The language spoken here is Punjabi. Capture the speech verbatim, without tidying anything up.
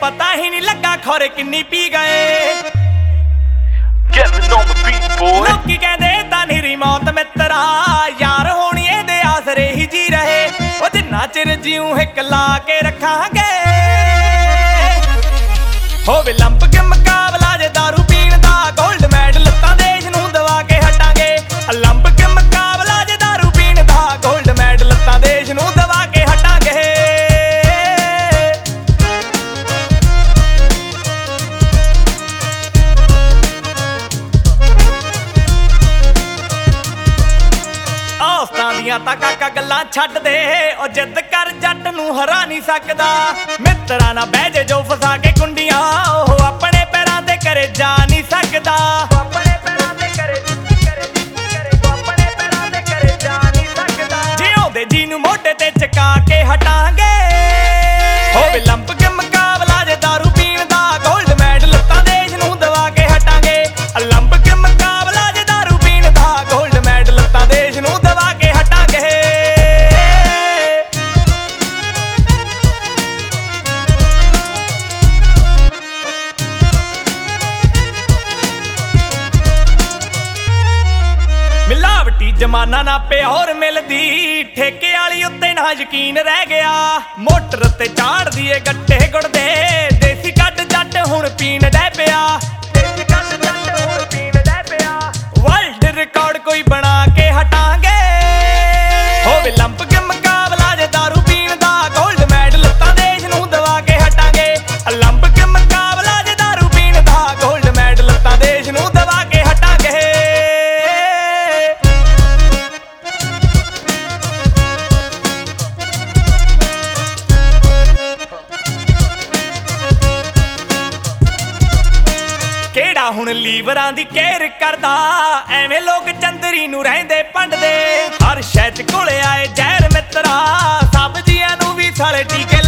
ਪਤਾ ਹੀ ਨਹੀਂ ਲੱਗਾ ਖੋਰੇ ਕਿੰਨੀ ਪੀ ਗਏ। ਲੋਕੀ ਕਹਿੰਦੇ ਤਾਂ ਨਿਰੀ ਮੌਤ ਮਿੱਤਰਾ ਯਾਰ ਹੋਣੀ ਇਹਦੇ ਆਸਰੇ ਹੀ ਜੀ ਰਹੇ। ਉਹ ਜਿੰਨਾ ਚਿਰ ਜਿਉਂ ਹਿੱਕ ਲਾ ਕੇ ਰੱਖਾਂਗੇ। ਹੋਵੇ ਲੰਪ ਕੇ ਮੁਕਾਬਲਾ ਜੇ ਦਾਰੂ ਪੀਣ ਦਾ ਗੋਲਡ ਮੈਡਲ ਤਾਂ ਦੇਸ਼ ਨੂੰ ਦਵਾ ਕੇ ਹਟਾਂਗੇ। ਲੰਪ ਕੇ ਮੁਕਾਬਲਾ ਜੇ ਦਾਰੂ ਪੀਣ ਦਾ ਗੋਲਡ ਮੈਡਲ ਤਾਂ ਦੇਸ਼ ਨੂੰ ਦਵਾ ਕੇ ਹਟਾਂਗੇ। ਔਸਤਾਂ ਦੀਆਂ ਤਾਂ ਕਾਕਾ ਗੱਲਾਂ ਛੱਡ ਦੇ। ਉਹ ਜਿੱਦ ਕਰ ਜੱਟ ਨੂੰ ਹਰਾ ਨਹੀਂ ਸਕਦਾ। ਮਿੱਤਰਾਂ ਨਾਲ ਬਹਿ ਜੇ ਜੋ ਫਸਾ ਕੇ ਕੁੰਡੀਆਂ ਉਹ ਆਪਣੇ ਪੈਰਾਂ ਤੇ ਕਰੇ ਜਾ ਨਹੀਂ ਸਕਦਾ। ਆਪਣੇ ਪੈਰਾਂ ਤੇ ਕਰੇ ਆਪਣੇ ਪੈਰਾਂ ਤੇ ਕਰੇ ਜਾ ਨਹੀਂ ਸਕਦਾ। ਜਿਉਂਦੇ ਜੀ ਨੂੰ ਮੋਢੇ ਤੇ ਚਕਾ ਕੇ ਹਟਾਂਗੇ। ਹੋਵੇ ਲੰਪ ਕੇ ਮੁਕਾਬਲਾ ਜੇ ਦਾਰੂ ਪੀਣ ਦਾ ਗੋਲਡ ਮੈਡਲ ਤਾਂ ਦੇਸ਼ ਨੂੰ ਦਵਾ ਕੇ ਹਟਾਂਗੇ। ਲੰਪ ਕੇ ਮੁਕਾਬਲਾ ਜੇ ਦਾਰੂ ਪੀਣ ਦਾ ਗੋਲਡ ਮੈਡਲ ਤਾਂ ਦੇਸ਼ ਨੂੰ ਦਵਾ ਕੇ ਹਟਾਂਗੇ। ਮਿਲਾਵਟੀ ਜਮਾਨਾ ਨਾ ਪਿਓਰ ਮਿਲਦੀ। ਠੇਕੇ ਵਾਲੀ ਉੱਤੇ ਨਾ ਯਕੀਨ ਰਹਿ ਗਿਆ। ਮੋਟਰ ਤੇ ਚਾੜਦੀ ਏ ਗੱਟੇ ਗੁੜਦੇ। ਦੇਸੀ ਕੱਢ ਜੱਟ ਹੁਣ ਪੀਣ ਡੈ ਪਿਆ। ਦੇਸੀ ਕੱਢ ਜੱਟ ਹੁਣ ਪੀਣ ਡੈ ਪਿਆ। ਵਰਲਡ ਰਿਕਾਰਡ ਕੋਈ ਬਣਾ ਕੇ ਹਟਾਂਗੇ। ਹੋਵੇ ਲੰਪ ਕੇ ਮੁਕਾਬਲਾ ਜੇ ਦਾਰੂ ਪੀਣ ਦਾ ਗੋਲਡ ਮੈਡਲ ਤਾਂ ਦੇਸ਼ ਨੂੰ ਦਵਾ ਕੇ ਹਟਾਂਗੇ। ਲੰਪ ਕੇ ਮੁਕਾਬਲਾ ਜੇ ਦਾਰੂ ਪੀਣ ਦਾ ਗੋਲਡ ਮੈਡਲ ਤਾਂ ਦੇਸ਼ ਨੂੰ ਦਵਾ ਕੇ ਹਟਾਂਗੇ। ਕਿਹੜਾ ਹੁਣ ਲੀਵਰਾਂ ਦੀ ਕੇਅਰ ਕਰਦਾ। ਐਵੇਂ ਲੋਕ ਚੰਦਰੀ ਨੂੰ ਰਹਿੰਦੇ ਭੰਡਦੇ। ਹਰ ਸ਼ੈ ਚ ਕੋਲੇ ਆਏ ਜ਼ਹਿਰ ਮਿੱਤਰਾ। ਸਬਜ਼ੀਆਂ ਨੂੰ ਵੀ ਸਾਲੇ ਟੀਕੇ